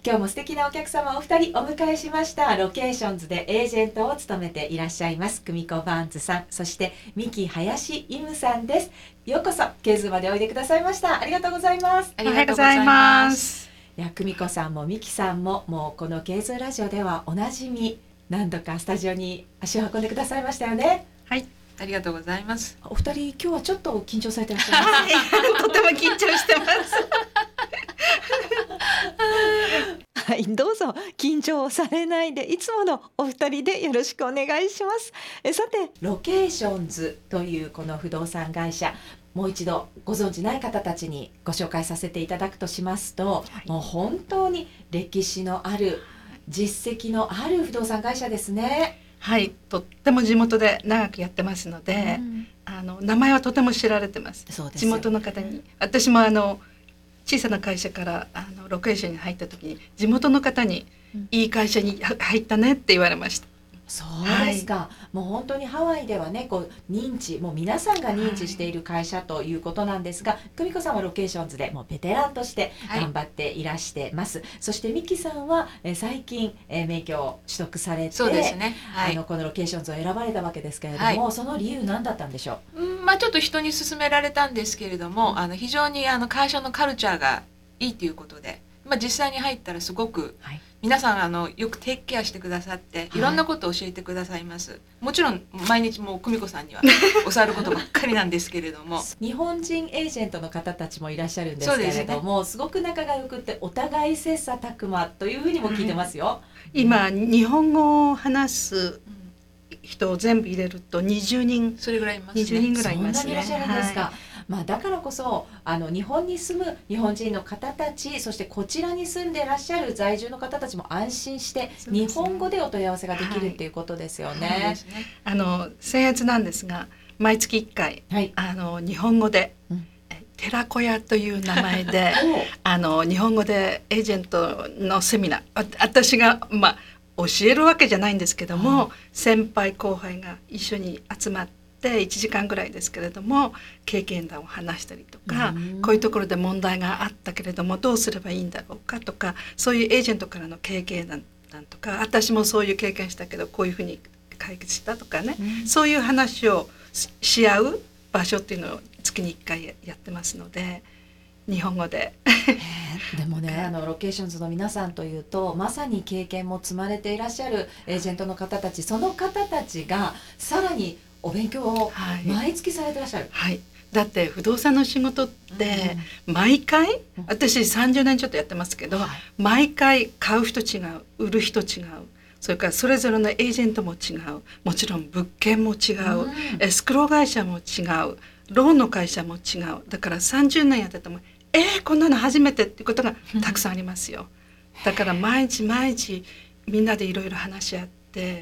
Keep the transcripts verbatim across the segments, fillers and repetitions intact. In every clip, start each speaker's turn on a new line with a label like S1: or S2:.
S1: 今日も素敵なお客様お二人お迎えしました。ロケーションズでエージェントを務めていらっしゃいます久美子バーンズさん、そして三木林イムさんです。ようこそケーズまでおいでくださいました。ありがとうございます。
S2: ありがとうございます。
S1: いや、久美子さんも三木さんももうこのケーズラジオではおなじみ、何度かスタジオに足を運んでくださいましたよね。
S2: はい、ありがとうございます。
S1: お二人今日はちょっと緊張されてらっしゃいます
S2: とても緊張してます
S1: はい、どうぞ緊張されないで、いつものお二人でよろしくお願いします。えさて、ロケーションズというこの不動産会社、もう一度ご存じない方たちにご紹介させていただくとしますと、はい、もう本当に歴史のある実績のある不動産会社ですね。
S2: はい、とっても地元で長くやってますので、うん、あの名前はとても知られてます。
S1: そうです
S2: 地元の方に、私もあの小さな会社からあのロケーションに入った時に地元の方に、うん、いい会社に入ったねって言われました。
S1: そうですか、はい、もう本当にハワイではね、こう認知、もう皆さんが認知している会社ということなんですが、はい、久美子さんはロケーションズでもうベテランとして頑張っていらしてます、はい、そしてミキさんはえ最近え免許を取得されて、
S2: そうですね、はい、
S1: あのこのロケーションズを選ばれたわけですけれども、はい、その理由何だったんでしょう。
S3: うん、まあ、ちょっと人に勧められたんですけれども、うん、あの非常にあの会社のカルチャーがいいということで、まあ、実際に入ったらすごく、はい、皆さんあのよくテイクケアしてくださっていろんなことを教えてくださいます、はい、もちろん毎日もう久美子さんには教わることばっかりなんですけれども
S1: 日本人エージェントの方たちもいらっしゃるんですけれども、 す,、ね、すごく仲が良くてお互い切磋琢磨というふうにも聞いてますよ、
S2: うん、今日本語を話す人を全部入れるとにじゅうにん、
S3: それぐらいいますね。
S2: にじゅうにんぐらいいますね。
S1: そんなにいらっしゃるんですか、はい、まあ、だからこそあの日本に住む日本人の方たち、そしてこちらに住んでいらっしゃる在住の方たちも安心して、ね、日本語でお問い合わせができるっていうことですよね。はいはい、
S2: あの僭越なんですが、毎月いっかい、はい、あの日本語で、うん、寺子屋という名前であの日本語でエージェントのセミナー、私がまあ教えるわけじゃないんですけども、はい、先輩後輩が一緒に集まっていちじかんぐらいですけれども経験談を話したりとか、こういうところで問題があったけれどもどうすればいいんだろうかとか、そういうエージェントからの経験談とか、私もそういう経験したけどこういうふうに解決したとかね、うん、そういう話をし合う場所っていうのを月にいっかいやってますので、日本語で
S1: でもね、あのロケーションズの皆さんというとまさに経験も積まれていらっしゃるエージェントの方たち、その方たちがさらにお勉強を毎月されてらっしゃる、
S2: はいはい、だって不動産の仕事って毎回、うん、私さんじゅうねんちょっとやってますけど、はい、毎回買う人違う、売る人違う、それからそれぞれのエージェントも違う、もちろん物件も違う、うん、エスクロー会社も違う、ローンの会社も違う、だからさんじゅうねんやっててもえー、こんなの初めてっていうことがたくさんありますよ。だから毎日毎日みんなでいろいろ話し合って、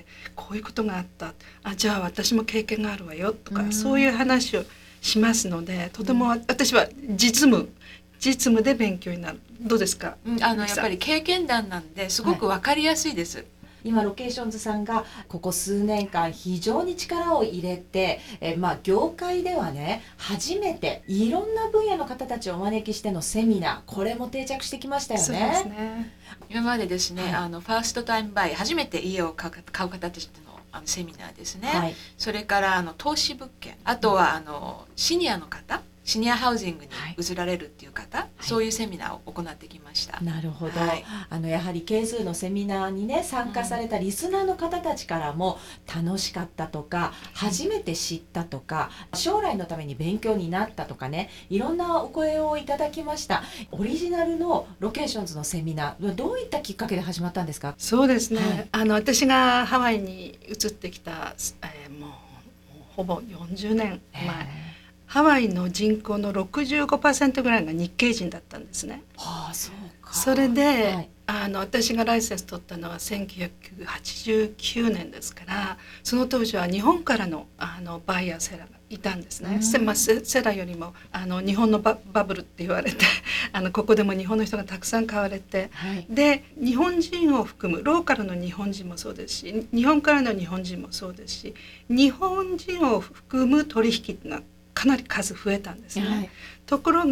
S2: こういうことがあった、あ、じゃあ私も経験があるわよとか、うん、そういう話をしますので、とても私は実務実務で勉強になる。どうですか？
S3: うん、あのやっぱり経験談なんですごく分かりやすいです、はい。
S1: 今ロケーションズさんがここ数年間非常に力を入れて、えまあ業界ではね初めていろんな分野の方たちをお招きしてのセミナー、これも定着してきましたよね。
S2: そうですね。
S3: 今までですね、はい、あのファーストタイムバイ、初めて家を買う、買う方たちのあのセミナーですね、はい、それからあの投資物件、あとはあのシニアの方、シニアハウジングに移られるっていう方、はい、そういうセミナーを行ってきました。
S1: なるほど、はい、あのやはりケーズーのセミナーにね参加されたリスナーの方たちからも楽しかったとか、初めて知ったとか、将来のために勉強になったとかね、いろんなお声をいただきました。オリジナルのロケーションズのセミナー、どういったきっかけで始まったんですか？
S2: そうですね、はい、あの私がハワイに移ってきた、えー、もうほぼよんじゅうねんまえ、ハワイの人口の ろくじゅうごパーセント ぐらいが日系人だったんですね。
S1: はあ、そうか。
S2: それで、はい、あの私がライセンス取ったのはせんきゅうひゃくはちじゅうきゅうねんですから、その当時は日本からの、あのバイヤーセラーがいたんですね。セ, まあ、セ, セラーよりもあの日本の バ, バブルって言われてあのここでも日本の人がたくさん買われて、はい、で日本人を含むローカルの日本人もそうですし、日本からの日本人もそうですし、日本人を含む取引っていうのはかなり数増えたんですね、はい、ところが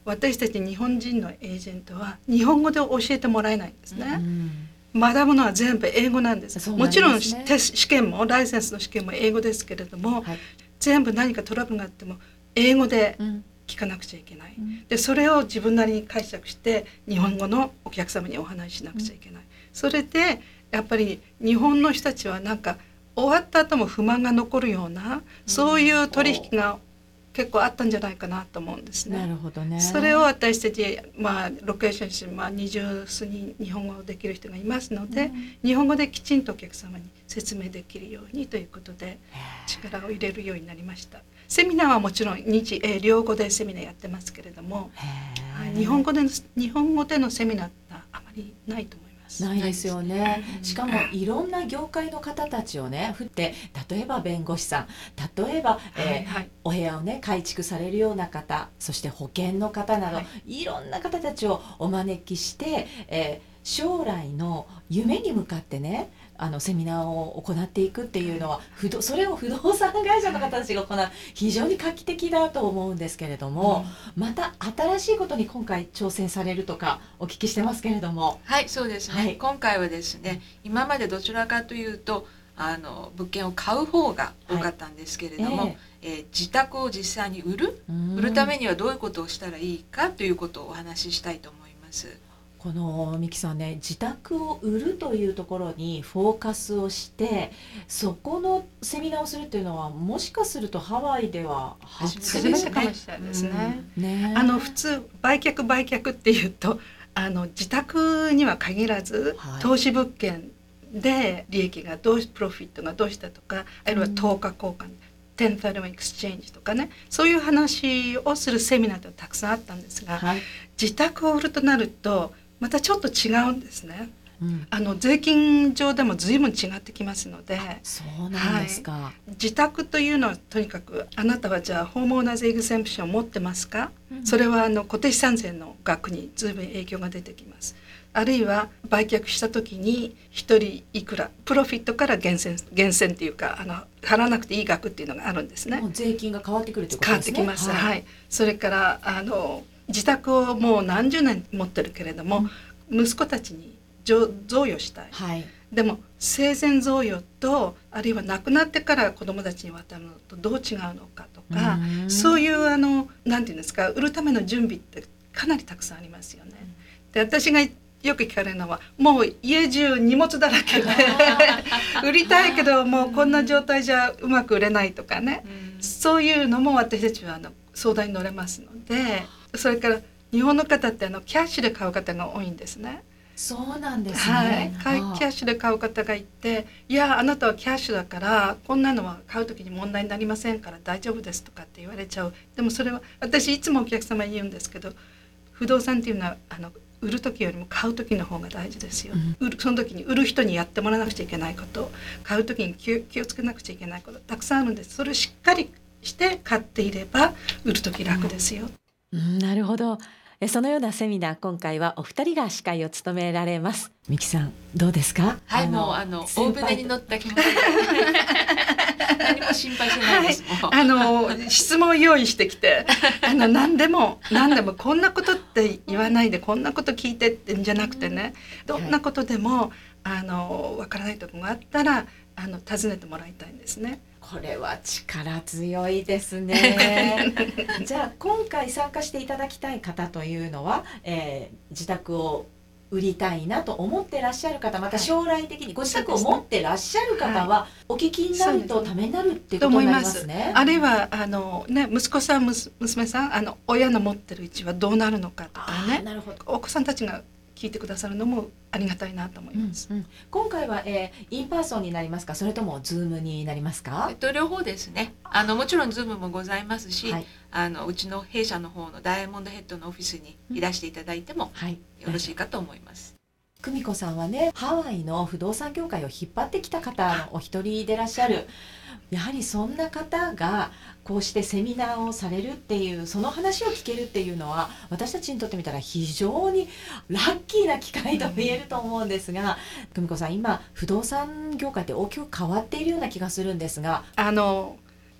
S2: 私たち日本人のエージェントは日本語で教えてもらえないんですね。
S1: うん、
S2: 学ぶのは全部英語なんです。
S1: そうなんですね。
S2: もちろんテス試験もライセンスの試験も英語ですけれども、はい、全部何かトラブルがあっても英語で聞かなくちゃいけない、うん、でそれを自分なりに解釈して日本語のお客様にお話ししなくちゃいけない、うん、それでやっぱり日本の人たちはなんか終わった後も不満が残るような、そういう取引が結構あったんじゃないかなと思うんですね。
S1: なるほどね。
S2: それを私たち、まあ、ロケーションして、まあ、二十数人日本語をできる人がいますので、うん、日本語できちんとお客様に説明できるようにということで力を入れるようになりました。セミナーはもちろん日英両語でセミナーやってますけれども、日本語での日本語でのセミナーってあまりないと思います。
S1: ないですよね。しかもいろんな業界の方たちをね振って、例えば弁護士さん、例えば、えーはいはい、お部屋をね改築されるような方、そして保険の方など、はい、いろんな方たちをお招きして、えー、将来の夢に向かってねあのセミナーを行っていくっていうのは、不動それを不動産会社の方たちが行う非常に画期的だと思うんですけれども、うん、また新しいことに今回挑戦されるとかお聞きしてますけれども。
S3: はい、そうですね、はい、今回はですね、今までどちらかというとあの物件を買う方が多かったんですけれども、はい、えーえー、自宅を実際に売る売るためにはどういうことをしたらいいかということをお話ししたいと思います。
S1: このミキさんね、自宅を売るというところにフォーカスをしてそこのセミナーをするっていうのは、もしかするとハワイでは
S2: 初めてかもしれないですね。うん、ね、あの普通売却売却っていうとあの自宅には限らず、はい、投資物件で利益がどうプロフィットがどうしたとか、あるいは等価交換、うん、テンサルエクスチェンジとかね、そういう話をするセミナーってたくさんあったんですが、はい、自宅を売るとなるとまたちょっと違うんですね。うん、あの税金上でも随分違ってきますので。
S1: そうなんですか。はい、
S2: 自宅というのはとにかく、あなたはじゃあホームオーナーズエグゼンプションを持ってますか、うん、それはあの固定資産税の額に随分影響が出てきます。あるいは売却した時にひとりいくらプロフィットから厳選厳選っていうか、あの払わなくていい額っていうのがあるんですね。
S1: もう税金が変わってくるってことですね。
S2: 変わってきます。はい。はい、それからあの自宅をもう何十年持ってるけれども、うん、息子たちに贈与したい、はい、でも生前贈与とあるいは亡くなってから子どもたちに渡るのとどう違うのかとか、うそういうあのなんていうんですか、売るための準備ってかなりたくさんありますよね。で、私がよく聞かれるのは、もう家中荷物だらけで売りたいけどもうこんな状態じゃうまく売れないとかね、そういうのも私たちはあの相談に乗れますので。それから日本の方ってあのキャッシュで買う方が多いんですね。
S1: そうなんですね。
S2: はい、キャッシュで買う方がいて、いやあなたはキャッシュだからこんなのは買う時に問題になりませんから大丈夫ですとかって言われちゃう。でもそれは私いつもお客様に言うんですけど、不動産っていうのはあの売る時よりも買う時の方が大事ですよ、うん、売るその時に売る人にやってもらわなくちゃいけないこと、買う時に気を、気をつけなくちゃいけないことたくさんあるんです。それをしっかりして買っていれば売る時楽ですよ。
S1: うん、なるほど。えそのようなセミナー、今回はお二人が司会を務められます。ミキさんどうですか？
S3: はい、もうあの大船に乗った気持ちで何も心配してないです。
S2: はい、あの質問を用意してきて、あの何でも何でもこんなことって言わないで、こんなこと聞いてってんじゃなくてね、どんなことでも、はい、あのわからないところがあったらあの尋ねてもらいたいんですね。
S1: これは力強いですね。じゃあ今回参加していただきたい方というのは、えー、自宅を売りたいなと思ってらっしゃる方、また将来的にご自宅を持ってらっしゃる方は、お聞きになるとためになるっていうことになりますね。
S2: あるいはあの、ね、息子さん娘さん、あの親の持ってるうちはどうなるのかとかね、なるほど、お子さんたちが聞いてくださるのもありがたいなと思います。
S1: うんうん、今回は、えー、インパーソンになりますか、それともズームになりますか？
S3: えっと、両方ですね。あのもちろんズームもございますし、はい、あのうちの弊社の方のダイヤモンドヘッドのオフィスにいらしていただいてもよろしいかと思います。
S1: 久美子さんはね、ハワイの不動産業界を引っ張ってきた方のお一人でいらっしゃる。やはりそんな方がこうしてセミナーをされるっていう、その話を聞けるっていうのは私たちにとってみたら非常にラッキーな機会と言えると思うんですが、久美子さん、今不動産業界って大きく変わっているような気がするんですが。
S2: あの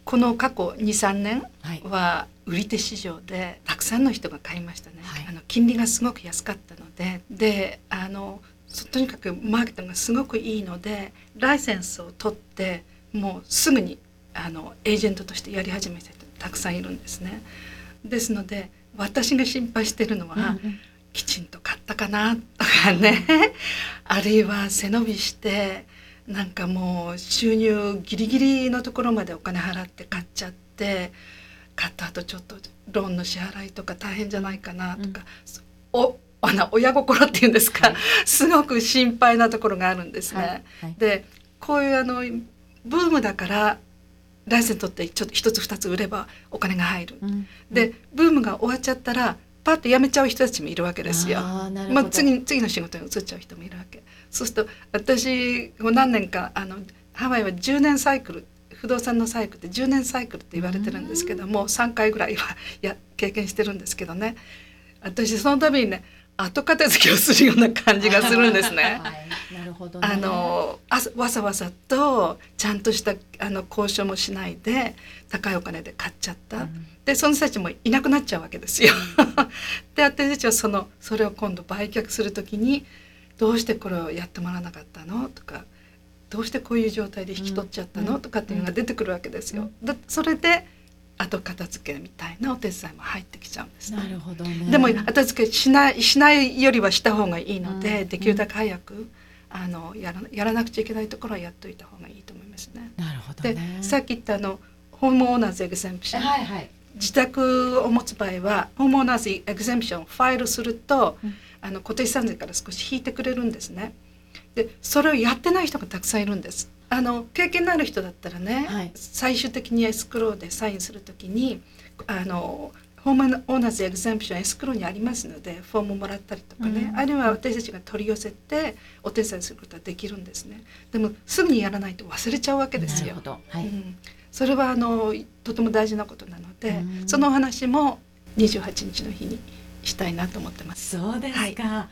S2: この過去 にさんねんは売り手市場でたくさんの人が買いましたね、はい、あの金利がすごく安かったのでであのとにかくマーケットがすごくいいのでライセンスを取ってもうすぐにあのエージェントとしてやり始めた人たくさんいるんですね。ですので私が心配しているのは、うんうん、きちんと買ったかなとかねあるいは背伸びしてなんかもう収入ギリギリのところまでお金払って買っちゃって買った後ちょっとローンの支払いとか大変じゃないかなとか、うん、おあの親心っていうんですか、はい、すごく心配なところがあるんですね。はいはい、でこういうあのブームだからライセンス取ってちょっと一つ二つ売ればお金が入る、うん、でブームが終わっちゃったらパッと辞めちゃう人たちもいるわけですよ。あ、まあ、次, 次の仕事に移っちゃう人もいるわけ。そうすると私も何年かあのハワイはじゅうねんサイクル不動産のサイクルってじゅうねんサイクルって言われてるんですけどもさんかいぐらいはや経験してるんですけどね私その度にね後片付けをするような感じがするんですね。はい、なるほどね。あのあわざわざとちゃんとしたあの交渉もしないで高いお金で買っちゃった、うん、でその人たちもいなくなっちゃうわけですよ。で私たちはそのそれを今度売却するときにどうしてこれをやってもらわなかったのとかどうしてこういう状態で引き取っちゃったの、うん、とかっていうのが出てくるわけですよ。だそれで後片付けみたいなお手伝いも入ってきちゃうんですね。なるほどね。でも後付けしないしないよりはした方がいいので、うん、できるだけ早くあのやらやらなくちゃいけないところはやっといた方がいいと思いますね。なるほどね。でさっき言ったあのホームオーナーズエグゼンプション、はいはい、自宅を持つ場合はホームオーナーズエグゼンプションをファイルすると、うん、あの固定資産税から少し引いてくれるんですね。でそれをやってない人がたくさんいるんです。あの経験のある人だったらね、はい、最終的にエスクローでサインするときにあのホームオーナーズエグゼンプションエスクローにありますのでフォームもらったりとかね、うん、あるいは私たちが取り寄せてお手伝いすることはできるんですね。でもすぐにやらないと忘れちゃうわけですよ。なるほど、はい、うん、それはあのとても大事なことなので、うん、そのお話もにじゅうはちにちの日にしたいなと思ってます。
S1: そうですか、はいはい、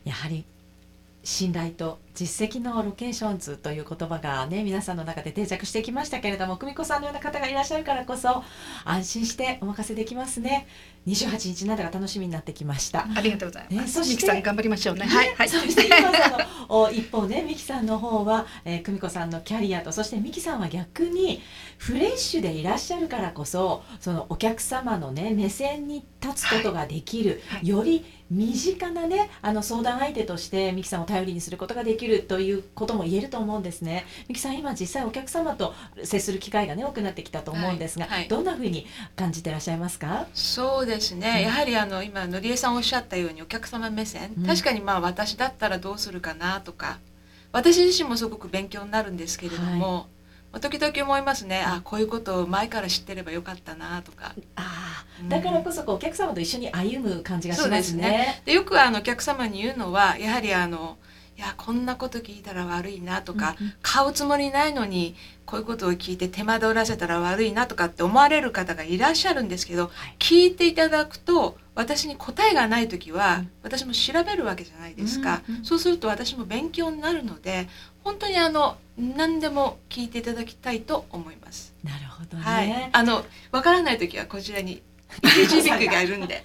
S1: やはり信頼と実績のロケーション図という言葉がね皆さんの中で定着してきましたけれども、久美子さんのような方がいらっしゃるからこそ安心してお任せできますね。にじゅうはちにちなどが楽しみになってきました。
S2: ありがとうございます。ね、そしてミキさん頑張りましょうね。
S1: はい、はい、そして今の一方ねミキさんの方は、えー、久美子さんのキャリアとそしてミキさんは逆にフレッシュでいらっしゃるからこそそのお客様のね目線に立つことができる、はいはい、より身近なねあの相談相手としてミキさんを頼りにすることができるということも言えると思うんですね。ミキさん今実際お客様と接する機会がね多くなってきたと思うんですが、はいはい、どんなふうに感じてらっしゃいますか？
S3: そうですね、うん、やはりあの今のりえさんおっしゃったようにお客様目線、うん、確かにまあ私だったらどうするかなとか私自身もすごく勉強になるんですけれども、はい、時々思いますね。あこういうことを前から知ってればよかったなとか。
S1: あだからこそこうお客様と一緒に歩む感じがしますね。そうですね。
S3: でよくあのお客様に言うのはやはりあのいやこんなこと聞いたら悪いなとか、うんうん、買うつもりないのにこういうことを聞いて手間取らせたら悪いなとかって思われる方がいらっしゃるんですけど、はい、聞いていただくと私に答えがないときは、うん、私も調べるわけじゃないですか、うんうん、そうすると私も勉強になるので本当にあの何でも聞いていただきたいと思います。
S1: なるほどね、
S3: はい、あのわからないときはこちらにイケジビックがいるんで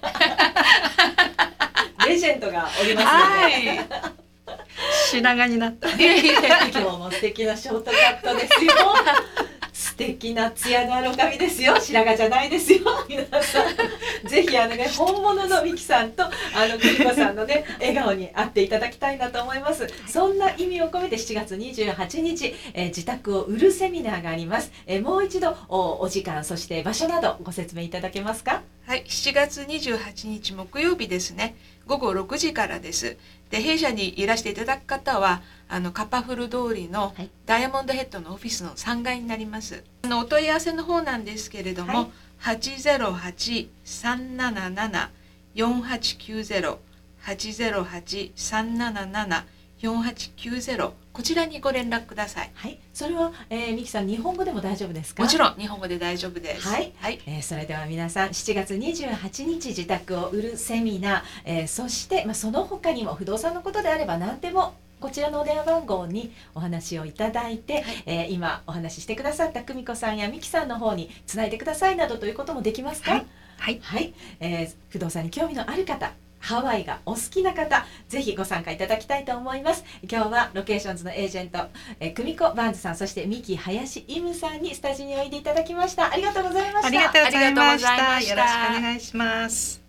S1: レジェンドがおりますので、はい
S2: 白髪になった
S1: 今日も素敵なショートカットですよ素敵なツヤのある髪ですよ。白髪じゃないですよ皆さんぜひあのね本物のミキさんとあの久美子さんのね笑顔に会っていただきたいなと思います。そんな意味を込めてしちがつにじゅうはちにち、えー、自宅を売るセミナーがあります。えー、もう一度 お, お時間そして場所などご説明いただけますか？
S3: はい、しちがつにじゅうはちにち木曜日ですね。ごごろくじからです。で弊社にいらしていただく方はあのカパフル通りのダイヤモンドヘッドのオフィスのさんがいになります。あのお問い合わせの方なんですけれども、はい、はちゼロはち さんなななな よんはちきゅうゼロ はちゼロはち さんなななな よんはちきゅうゼロこちらにご連絡ください。
S1: はい、それは、えー、ミキさん日本語でも大丈夫ですか？
S3: もちろん日本語で大丈夫です。
S1: はい、はい、えー、それでは皆さんしちがつにじゅうはちにち自宅を売るセミナー、えー、そして、まあ、その他にも不動産のことであれば何でもこちらのお電話番号にお話をいただいて、はい、えー、今お話ししてくださった久美子さんや美希さんの方につないでくださいなどということもできますか？
S2: はい、はい
S1: はい、えー、不動産に興味のある方、ハワイがお好きな方、ぜひご参加いただきたいと思います。今日はロケーションズのエージェント、えー、久美子バーンズさん、そして三木林イムさんにスタジオにおいでいただきました。ありがとうございました。
S2: ありがとうございました。よろしくお願いします。